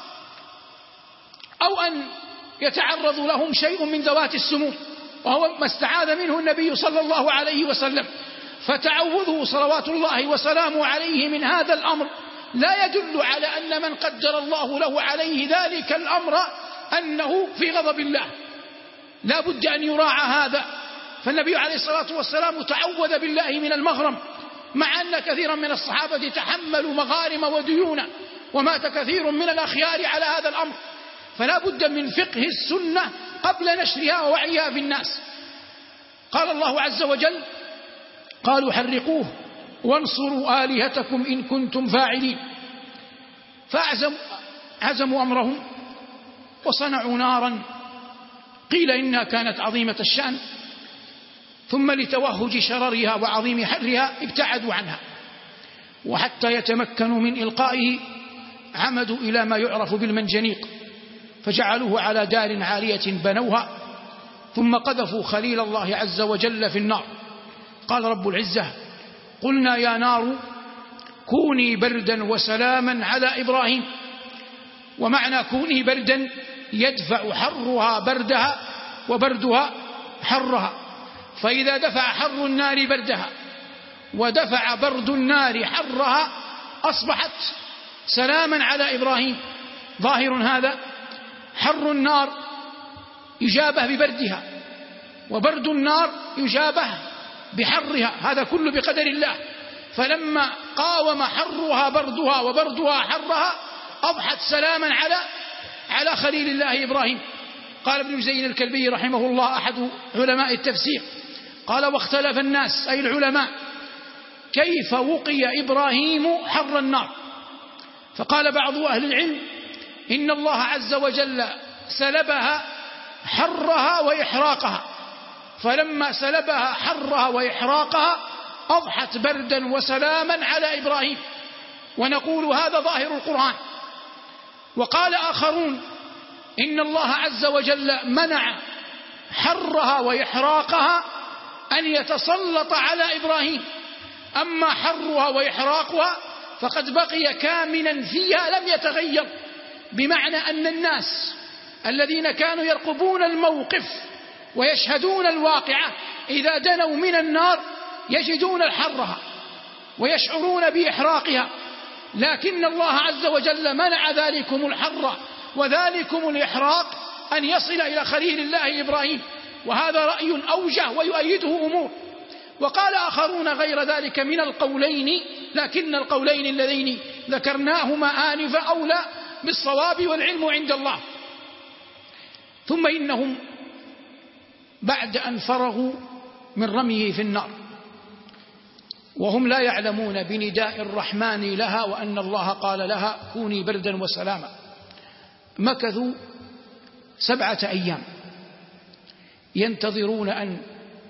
أو أن يتعرض لهم شيء من ذوات السموم، وهو ما استعاذ منه النبي صلى الله عليه وسلم. فتعوذه صلوات الله وسلامه عليه من هذا الأمر لا يدل على أن من قدر الله له عليه ذلك الأمر أنه في غضب الله، لا بد أن يراعى هذا. فالنبي عليه الصلاة والسلام تعوذ بالله من المغرم، مع أن كثيرا من الصحابة تحملوا مغارم وديونا، ومات كثير من الأخيار على هذا الأمر. فلا بد من فقه السنة قبل نشرها ووعيها في الناس. قال الله عز وجل قالوا حرقوه وانصروا آلهتكم إن كنتم فاعلين. فعزموا أمرهم وصنعوا نارا قيل إنها كانت عظيمة الشأن، ثم لتوهج شررها وعظيم حرها ابتعدوا عنها، وحتى يتمكنوا من إلقائه عمدوا إلى ما يعرف بالمنجنيق، فجعلوه على دار عالية بنوها، ثم قذفوا خليل الله عز وجل في النار. قال رب العزة قلنا يا نار كوني بردا وسلاما على إبراهيم. ومعنى كوني بردا يدفع حرها بردها وبردها حرها، فإذا دفع حر النار بردها ودفع برد النار حرها أصبحت سلاما على إبراهيم. ظاهر هذا، حر النار يجابه ببردها، وبرد النار يجابه بحرها، هذا كله بقدر الله. فلما قاوم حرها بردها وبردها حرها أضحت سلاما على على خليل الله إبراهيم. قال ابن زين الكلبي رحمه الله أحد علماء التفسير قال واختلف الناس أي العلماء كيف وقي إبراهيم حر النار، فقال بعض أهل العلم إن الله عز وجل سلبها حرها وإحراقها، فلما سلبها حرها وإحراقها أضحت بردا وسلاما على إبراهيم، ونقول هذا ظاهر القرآن. وقال آخرون إن الله عز وجل منع حرها وإحراقها أن يتسلط على إبراهيم، أما حرها وإحراقها فقد بقي كامنا فيها لم يتغير، بمعنى أن الناس الذين كانوا يرقبون الموقف ويشهدون الواقعة إذا دنوا من النار يجدون الحرها ويشعرون بإحراقها، لكن الله عز وجل منع ذلكم الحر وذلكم الإحراق أن يصل إلى خليل الله إبراهيم، وهذا رأي أوجه ويؤيده أمور. وقال آخرون غير ذلك من القولين، لكن القولين اللذين ذكرناهما آنفا أولى بالصواب والعلم عند الله. ثم إنهم بعد أن فرغوا من رميه في النار وهم لا يعلمون بنداء الرحمن لها وأن الله قال لها كوني بردا وسلاما، مكثوا سبعة أيام ينتظرون أن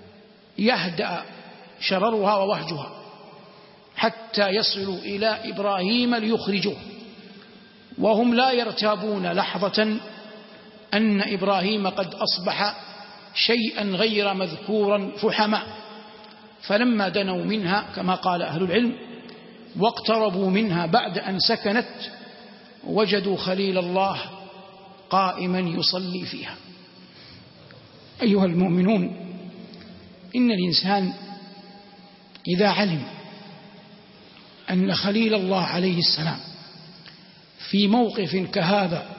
يهدأ شررها ووهجها حتى يصلوا إلى إبراهيم ليخرجوه، وهم لا يرتابون لحظة أن إبراهيم قد أصبح شيئا غير مذكورا فحما. فلما دنوا منها كما قال أهل العلم واقتربوا منها بعد أن سكنت وجدوا خليل الله قائما يصلي فيها. أيها المؤمنون، إن الإنسان إذا علم أن خليل الله عليه السلام في موقف كهذا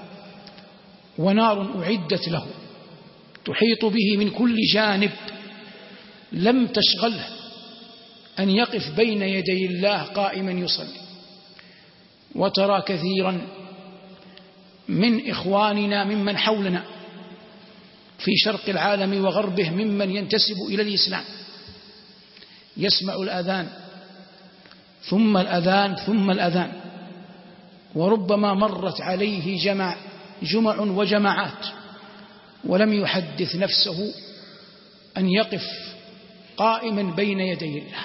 ونار أعدت له تحيط به من كل جانب لم تشغله أن يقف بين يدي الله قائما يصلي. وترى كثيرا من إخواننا ممن حولنا في شرق العالم وغربه ممن ينتسب إلى الإسلام يسمع الأذان ثم الأذان ثم الأذان، وربما مرت عليه جمع جمع وجماعات ولم يحدث نفسه أن يقف قائما بين يدي الله،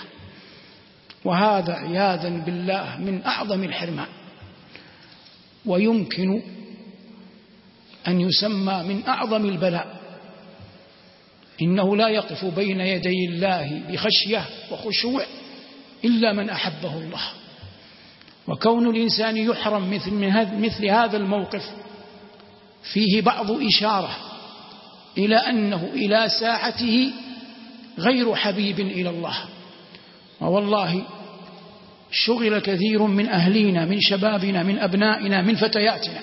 وهذا عياذا بالله من أعظم الحرمان، ويمكن أن يسمى من أعظم البلاء. إنه لا يقف بين يدي الله بخشية وخشوع إلا من أحبه الله، وكون الإنسان يحرم مثل, مثل هذا الموقف فيه بعض إشارة إلى أنه إلى ساعته غير حبيب إلى الله. ووالله شغل كثير من أهلينا من شبابنا من أبنائنا من فتياتنا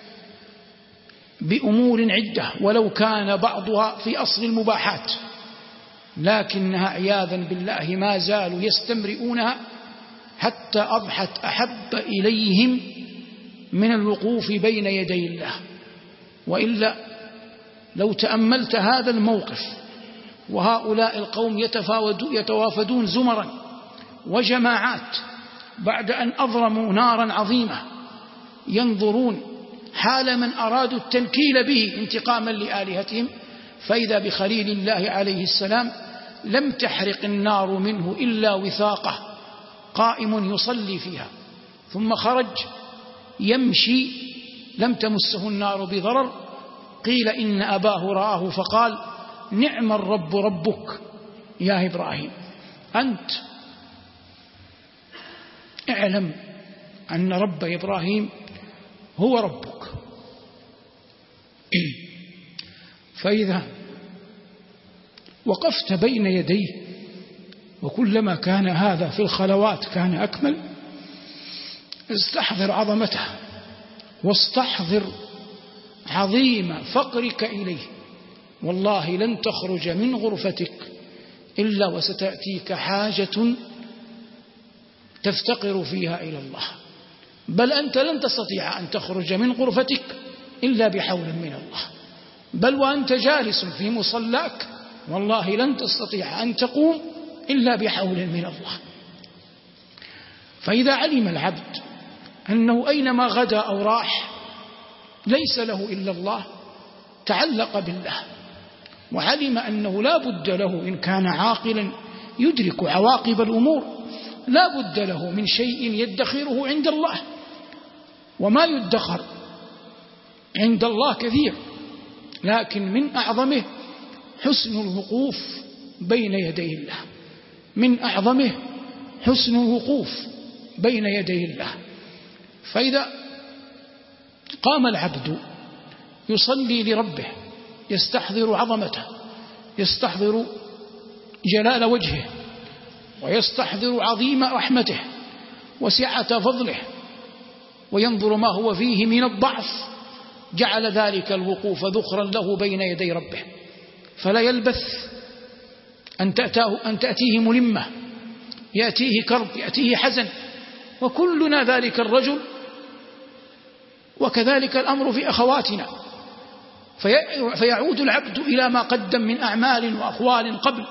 بأمور عدة ولو كان بعضها في أصل المباحات، لكنها عياذا بالله ما زالوا يستمرئونها حتى أضحت أحب إليهم من الوقوف بين يدي الله. وإلا لو تأملت هذا الموقف وهؤلاء القوم يتوافدون زمرا وجماعات بعد أن أضرموا نارا عظيمة ينظرون حال من أرادوا التنكيل به انتقاما لآلهتهم، فإذا بخليل الله عليه السلام لم تحرق النار منه إلا وثاقه قائم يصلي فيها، ثم خرج يمشي لم تمسه النار بضرر. قيل إن أباه رآه فقال نعم الرب ربك يا إبراهيم، أنت اعلم أن رب إبراهيم هو ربك. فإذا وقفت بين يديه وكلما كان هذا في الخلوات كان أكمل، استحضر عظمته واستحضر عظيم فقرك إليه. والله لن تخرج من غرفتك إلا وستأتيك حاجة تفتقر فيها إلى الله، بل أنت لن تستطيع أن تخرج من غرفتك إلا بحول من الله، بل وأنت جالس في مصلاك والله لن تستطيع أن تقوم إلا بحول من الله. فإذا علم العبد أنه أينما غدا أو راح ليس له إلا الله تعلق بالله، وعلم أنه لا بد له إن كان عاقلا يدرك عواقب الأمور لا بد له من شيء يدخره عند الله، وما يدخر عند الله كثير، لكن من أعظمه حسن الوقوف بين يدي الله، من أعظمه حسن الوقوف بين يدي الله. فإذا قام العبد يصلي لربه يستحضر عظمته، يستحضر جلال وجهه، ويستحضر عظيم رحمته وسعة فضله، وينظر ما هو فيه من الضعف، جعل ذلك الوقوف ذخرا له بين يدي ربه، فلا يلبث أن تأتاه أن تأتيه ملمة، يأتيه كرب، يأتيه حزن، وكلنا ذلك الرجل. وكذلك الأمر في أخواتنا، فيعود العبد إلى ما قدم من أعمال وأقوال قبل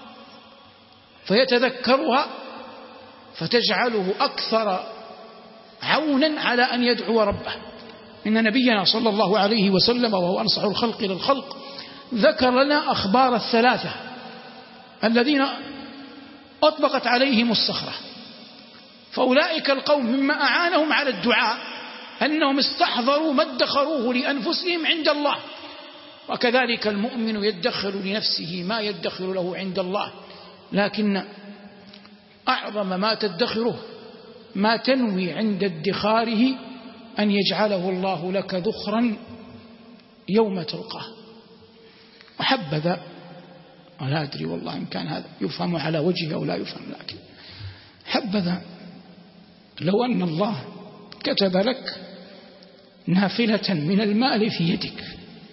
فيتذكرها فتجعله أكثر عونا على أن يدعو ربه. إن نبينا صلى الله عليه وسلم وهو أنصح الخلق للخلق ذكر لنا أخبار الثلاثة الذين أطبقت عليهم الصخرة، فأولئك القوم مما أعانهم على الدعاء أنهم استحضروا ما ادخروه لأنفسهم عند الله، وكذلك المؤمن يدخر لنفسه ما يدخر له عند الله، لكن أعظم ما تدخره ما تنوي عند ادخاره أن يجعله الله لك ذخرا يوم تلقاه. وحبذا، ولا أدري والله إن كان هذا يفهم على وجهه أو لا يفهم، لكن حبذا لو أن الله كتب لك نافلة من المال في يدك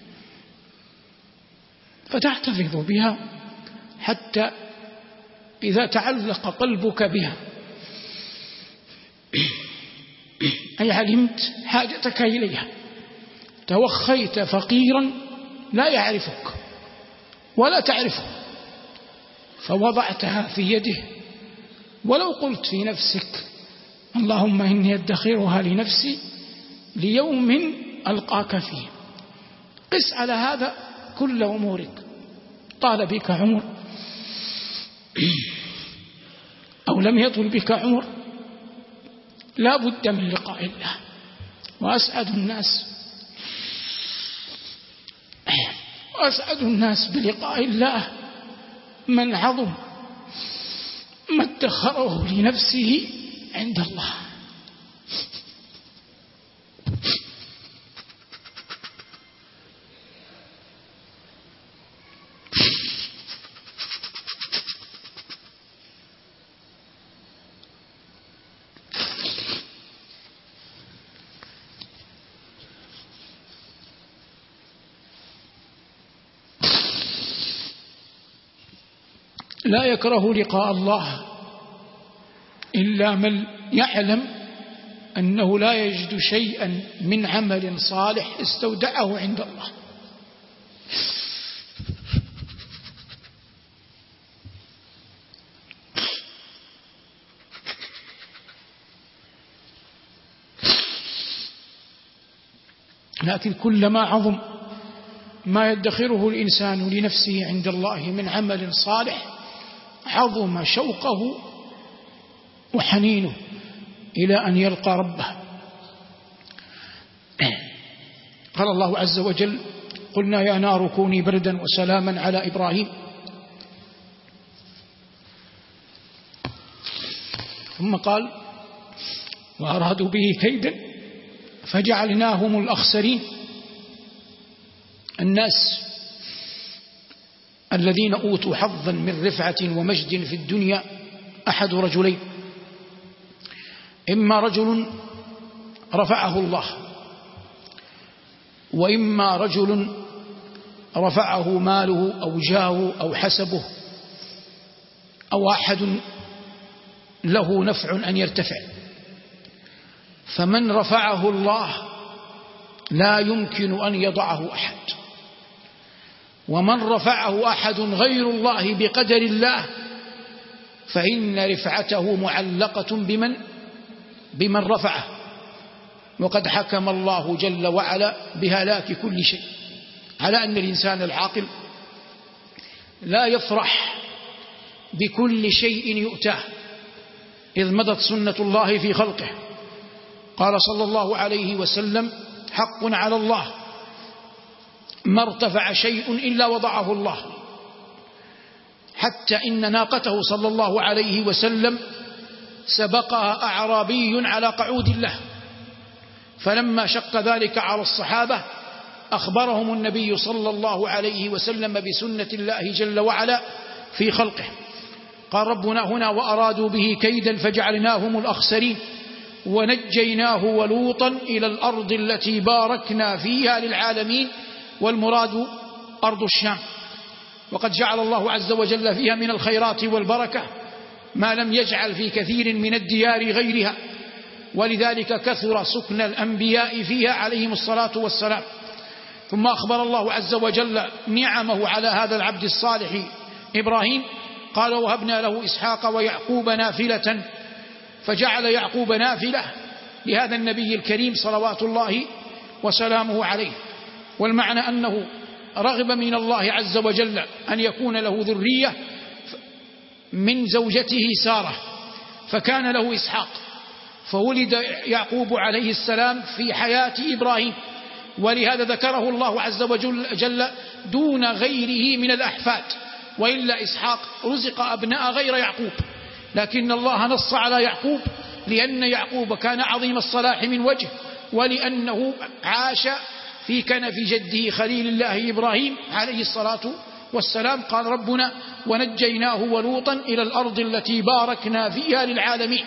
فتحتفظ بها حتى إذا تعلق قلبك بها أي علمت حاجتك إليها توخيت فقيرا لا يعرفك ولا تعرفه فوضعتها في يده، ولو قلت في نفسك اللهم إني أدخرها لنفسي ليوم ألقاك فيه، قس على هذا كل أمورك، طال بك عمر أو لم يطل بك عمر لا بد من لقاء الله. وأسعد الناس وأسعد الناس بلقاء الله من عظم ما ادخره لنفسه عند الله. لا يكره لقاء الله إلا من يعلم أنه لا يجد شيئا من عمل صالح استودعه عند الله. لكن كلما عظم ما يدخره الإنسان لنفسه عند الله من عمل صالح عظم شوقه وحنينه إلى أن يلقى ربه. قال الله عز وجل قلنا يا نار كوني بردا وسلاما على إبراهيم، ثم قال وأرادوا به كيدا فجعلناهم الأخسرين. الناس الذين أوتوا حظا من رفعة ومجد في الدنيا أحد رجلين، إما رجل رفعه الله، وإما رجل رفعه ماله أو جاهه أو حسبه أو أحد له نفع أن يرتفع. فمن رفعه الله لا يمكن أن يضعه أحد، ومن رفعه أحد غير الله بقدر الله فإن رفعته معلقة بمن بمن رفعه. وقد حكم الله جل وعلا بهلاك كل شيء على أن الإنسان العاقل لا يفرح بكل شيء يؤتاه، إذ مضت سنة الله في خلقه. قال صلى الله عليه وسلم حق على الله ما ارتفع شيء إلا وضعه الله، حتى إن ناقته صلى الله عليه وسلم سبقها أعرابي على قعود له، فلما شق ذلك على الصحابة أخبرهم النبي صلى الله عليه وسلم بسنة الله جل وعلا في خلقه. قال ربنا هنا: وأرادوا به كيدا فجعلناهم الأخسرين ونجيناه ولوطا إلى الأرض التي باركنا فيها للعالمين، والمراد أرض الشام. وقد جعل الله عز وجل فيها من الخيرات والبركة ما لم يجعل في كثير من الديار غيرها، ولذلك كثر سكن الأنبياء فيها عليهم الصلاة والسلام. ثم أخبر الله عز وجل نعمه على هذا العبد الصالح إبراهيم، قال: وهبنا له إسحاق ويعقوب نافلة، فجعل يعقوب نافلة لهذا النبي الكريم صلوات الله وسلامه عليه. والمعنى أنه رغب من الله عز وجل أن يكون له ذرية من زوجته سارة، فكان له إسحاق، فولد يعقوب عليه السلام في حياة إبراهيم، ولهذا ذكره الله عز وجل دون غيره من الأحفاد، وإلا إسحاق رزق أبناء غير يعقوب، لكن الله نص على يعقوب لأن يعقوب كان عظيم الصلاح من وجه، ولأنه عاش في كنف جده خليل الله إبراهيم عليه الصلاة والسلام. قال ربنا: ونجيناه ولوطا إلى الأرض التي باركنا فيها للعالمين.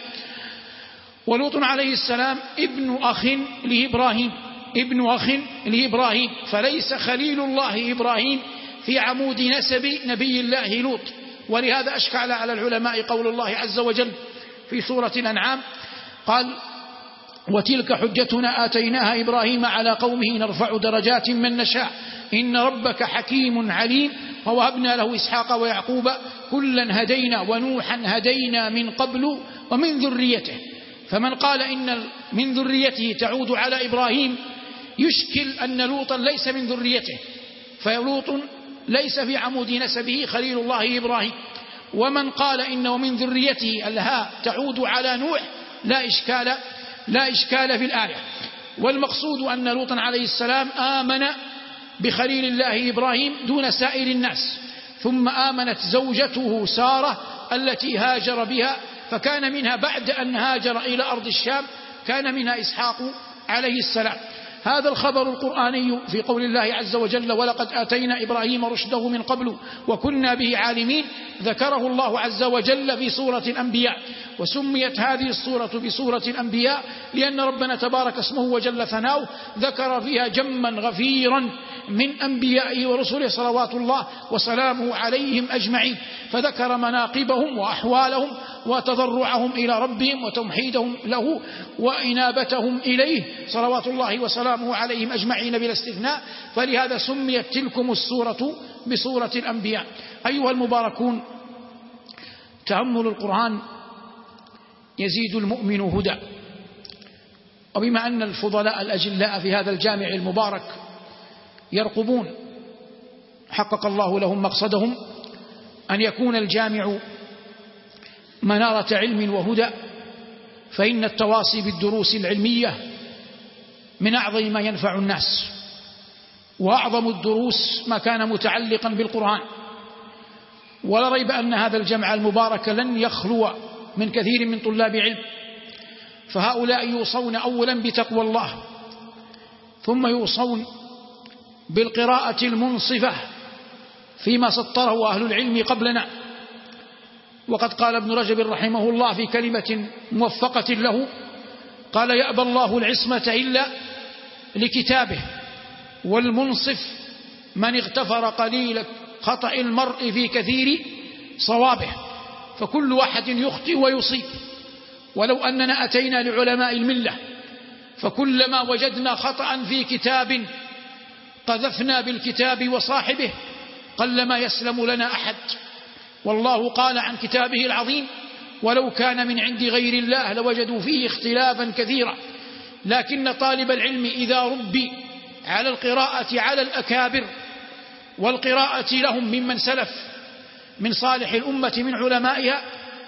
ولوط عليه السلام ابن أخ لإبراهيم، ابن أخ لإبراهيم، فليس خليل الله إبراهيم في عمود نسب نبي الله لوط. ولهذا أشكل على العلماء قول الله عز وجل في سورة الأنعام، قال: وتلك حجتنا آتيناها إبراهيم على قومه نرفع درجات من نشاء إن ربك حكيم عليم ووهبنا له إسحاق ويعقوب كلا هدينا ونوحا هدينا من قبل ومن ذريته. فمن قال إن من ذريته تعود على إبراهيم يشكل أن لوطا ليس من ذريته، فلوط ليس في عمود نسبه خليل الله إبراهيم. ومن قال إنه من ذريته الهاء تعود على نوح لا إشكال لا إشكال في الآية. والمقصود أن لوطا عليه السلام آمن بخليل الله إبراهيم دون سائر الناس، ثم آمنت زوجته سارة التي هاجر بها، فكان منها بعد أن هاجر إلى أرض الشام كان منها إسحاق عليه السلام. هذا الخبر القرآني في قول الله عز وجل: ولقد آتينا إبراهيم رشده من قبل وكنا به عالمين، ذكره الله عز وجل في سورة الأنبياء. وسميت هذه السورة بسورة الأنبياء لأن ربنا تبارك اسمه وجل ثناؤه ذكر فيها جما غفيرا من أنبيائه ورسله صلوات الله وسلامه عليهم أجمعين، فذكر مناقبهم وأحوالهم وتضرعهم إلى ربهم وتوحيدهم له وإنابتهم إليه صلوات الله وسلامه عليهم أجمعين بلا استثناء. فلهذا سميت تلكم السورة بسورة الأنبياء. أيها المباركون، تأمل القرآن يزيد المؤمن هدى. وبما أن الفضلاء الأجلاء في هذا الجامع المبارك يرقبون حقق الله لهم مقصدهم أن يكون الجامع منارة علم وهدى، فإن التواصي بالدروس العلمية من أعظم ما ينفع الناس، وأعظم الدروس ما كان متعلقا بالقرآن. ولا ريب أن هذا الجمع المبارك لن يخلو من كثير من طلاب علم، فهؤلاء يوصون أولا بتقوى الله، ثم يوصون بالقراءة المنصفة فيما سطره أهل العلم قبلنا. وقد قال ابن رجب رحمه الله في كلمة موفقة له، قال: يأبى الله العصمة إلا لكتابه، والمنصف من اغتفر قليل خطأ المرء في كثير صوابه. فكل واحد يخطئ ويصيب، ولو أننا أتينا لعلماء الملة فكلما وجدنا خطأ في كتاب قذفنا بالكتاب وصاحبه قلما يسلم لنا أحد. والله قال عن كتابه العظيم: ولو كان من عند غير الله لوجدوا فيه اختلافا كثيرا. لكن طالب العلم إذا ربي على القراءة على الأكابر والقراءة لهم ممن سلف من صالح الأمة من علمائها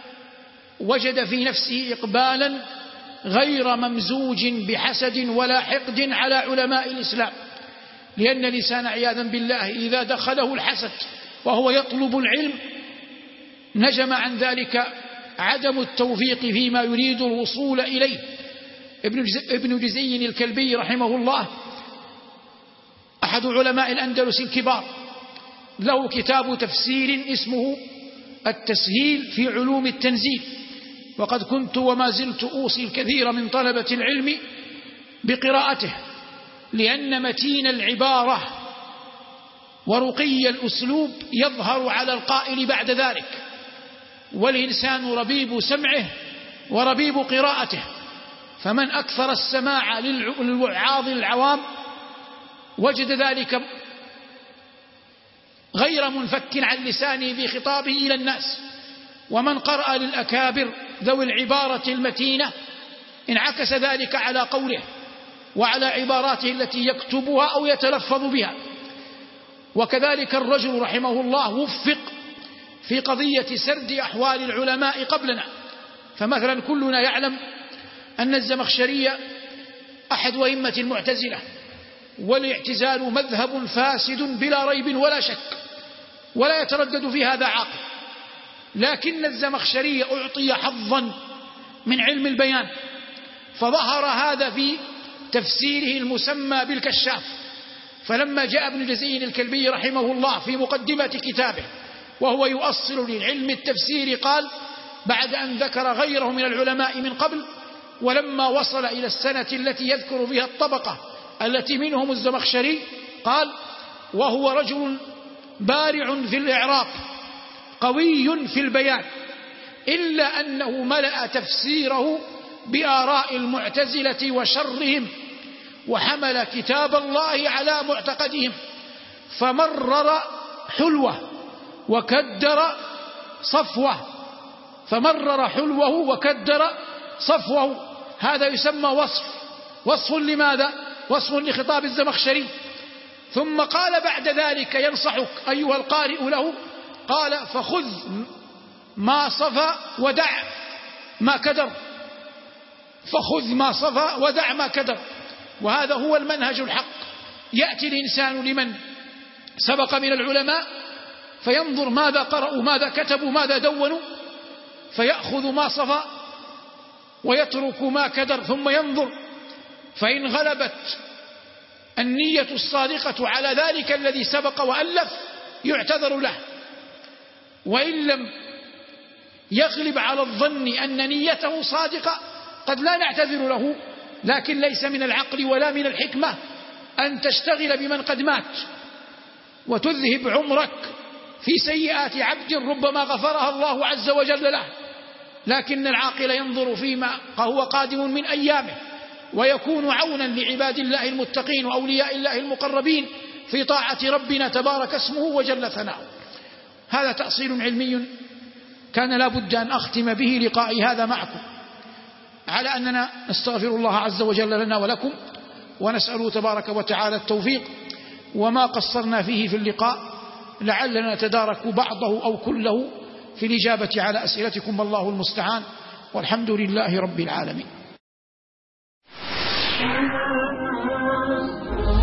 وجد في نفسه إقبالا غير ممزوج بحسد ولا حقد على علماء الإسلام، لأن الإنسان عياذا بالله إذا دخله الحسد وهو يطلب العلم نجم عن ذلك عدم التوفيق فيما يريد الوصول إليه. ابن جزي الكلبي رحمه الله أحد علماء الأندلس الكبار، له كتاب تفسير اسمه التسهيل في علوم التنزيل، وقد كنت وما زلت أوصي الكثير من طلبة العلم بقراءته، لأن متين العبارة ورقي الأسلوب يظهر على القائل بعد ذلك، والإنسان ربيب سمعه وربيب قراءته، فمن أكثر السماع للوعاظ العوام وجد ذلك غير منفك عن لسانه في خطابه إلى الناس، ومن قرأ للأكابر ذوي العبارة المتينة انعكس ذلك على قوله وعلى عباراته التي يكتبها أو يتلفظ بها. وكذلك الرجل رحمه الله وفق في قضية سرد أحوال العلماء قبلنا، فمثلا كلنا يعلم أن الزمخشري أحد أئمة المعتزلة، والاعتزال مذهب فاسد بلا ريب ولا شك، ولا يتردد في هذا عاقل، لكن الزمخشري أعطي حظا من علم البيان، فظهر هذا في تفسيره المسمى بالكشاف. فلما جاء ابن جزي الكلبي رحمه الله في مقدمة كتابه وهو يؤصل للعلم التفسير، قال بعد أن ذكر غيره من العلماء من قبل، ولما وصل إلى السنة التي يذكر فيها الطبقة التي منهم الزمخشري، قال وهو رجل بارع في الإعراب قوي في البيان، إلا أنه ملأ تفسيره بآراء المعتزلة وشرهم، وحمل كتاب الله على معتقدهم، فمرر حلوه وكدر صفوه فمرر حلوه وكدر صفوه هذا يسمى وصف وصف لماذا؟ وصف لخطاب الزمخشري. ثم قال بعد ذلك ينصحك أيها القارئ له، قال فخذ ما صفى ودع ما كدر، فخذ ما صفى ودع ما كدر. وهذا هو المنهج الحق. يأتي الإنسان لمن سبق من العلماء فينظر ماذا قرأوا ماذا كتبوا ماذا دونوا، فيأخذ ما صفى ويترك ما كدر، ثم ينظر، فإن غلبت النية الصادقة على ذلك الذي سبق وألف يعتذر له، وإن لم يغلب على الظن أن نيته صادقة قد لا نعتذر له، لكن ليس من العقل ولا من الحكمة أن تشتغل بمن قد مات وتذهب عمرك في سيئات عبد ربما غفرها الله عز وجل له. لكن العاقل ينظر فيما هو قادم من أيامه، ويكون عونا لعباد الله المتقين وأولياء الله المقربين في طاعة ربنا تبارك اسمه وجل ثناؤه. هذا تأصيل علمي كان لا بد أن أختم به لقائي هذا معكم، على أننا نستغفر الله عز وجل لنا ولكم، ونسأله تبارك وتعالى التوفيق، وما قصرنا فيه في اللقاء لعلنا نتدارك بعضه أو كله في الإجابة على أسئلتكم، والله المستعان، والحمد لله رب العالمين.